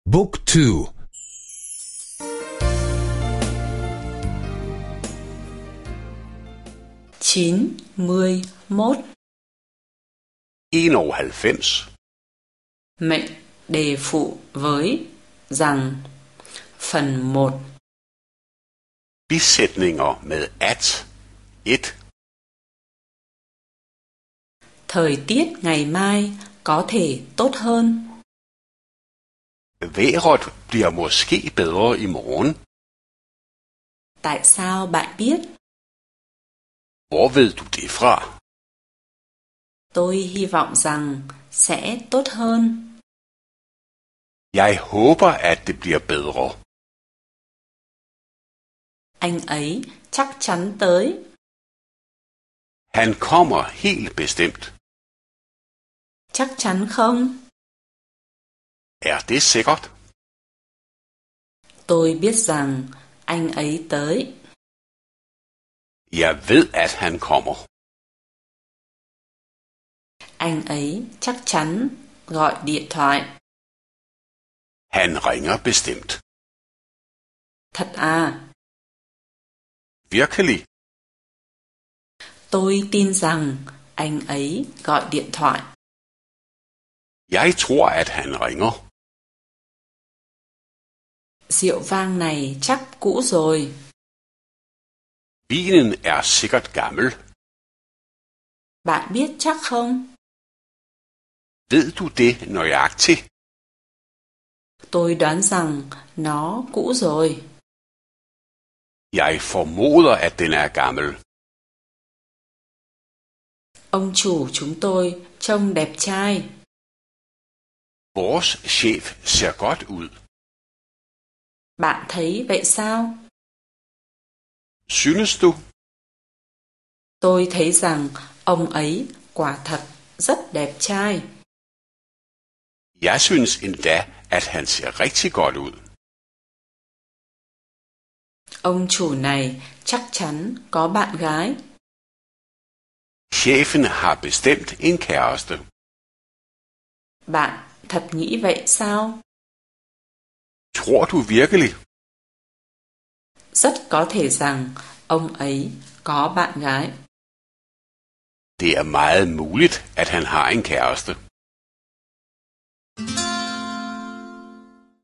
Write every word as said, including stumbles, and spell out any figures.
Book two. chín mươi mốt. enoghalvfems. Mệnh đề phụ với rằng. Phần một. Bisætninger med at. et. Thời tiết ngày mai có thể tốt hơn. Vejret bliver måske bedre i morgen. Tại sao bạn biết? Hvor ved du det fra? Tôi hy vọng rằng sẽ tốt hơn. Jeg håber, at det bliver bedre. Anh ấy chắc chắn tới. Han kommer helt bestemt. Chắc chắn không? Er det sikkert? Tôi biết rằng anh ấy tới. Jeg ved, at han kommer. Anh ấy chắc chắn gọi điện thoại. Han ringer bestemt. Thật à? Virkelig? Tôi tin rằng anh ấy gọi điện thoại. Jeg tror, at han ringer. Rượu vang này chắc cũ rồi. Vinen er sikkert gammel. Bạn biết chắc không? Ved du det nøjagtigt? Tôi đoán rằng nó cũ rồi. Jeg formoder, at den er gammel. Ông chủ chúng tôi trông đẹp trai. Vores chef ser godt ud. Bạn thấy vậy sao? Synes du? Tôi thấy rằng ông ấy quả thật rất đẹp trai. Jeg synes endda, at han ser rigtig godt ud. Ông chủ này chắc chắn có bạn gái. Chefen har bestemt en kæreste. Bạn thật nghĩ vậy sao? Tror du virkelig? Rất có thể rằng ông ấy có bạn gái. Det er meget muligt, at han har en kæreste.